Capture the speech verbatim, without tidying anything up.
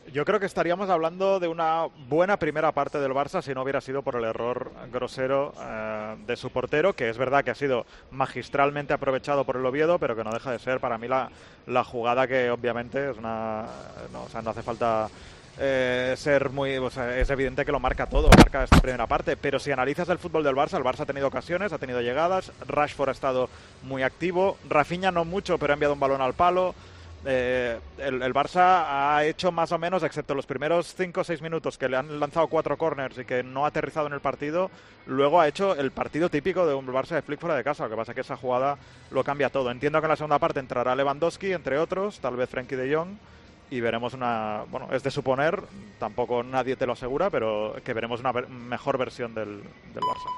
Yo creo que estaríamos hablando de una buena primera parte del Barça si no hubiera sido por el error grosero eh, de su portero, que es verdad que ha sido magistralmente aprovechado por el Oviedo, pero que no deja de ser para mí la, la jugada que obviamente es una... No, o sea, no hace falta eh, ser muy... O sea, es evidente que lo marca todo, marca esta primera parte, pero si analizas el fútbol del Barça, el Barça ha tenido ocasiones, ha tenido llegadas, Rashford ha estado muy activo, Rafinha no mucho, pero ha enviado un balón al palo. Eh, el, el Barça ha hecho más o menos, excepto los primeros cinco o seis minutos que le han lanzado cuatro corners y que no ha aterrizado en el partido, luego ha hecho el partido típico de un Barça de Flick fuera de casa. Lo que pasa es que esa jugada lo cambia todo. Entiendo que en la segunda parte entrará Lewandowski, entre otros, tal vez Frenkie de Jong, y veremos una, bueno, es de suponer, tampoco nadie te lo asegura, pero que veremos una ver- mejor versión del, del Barça.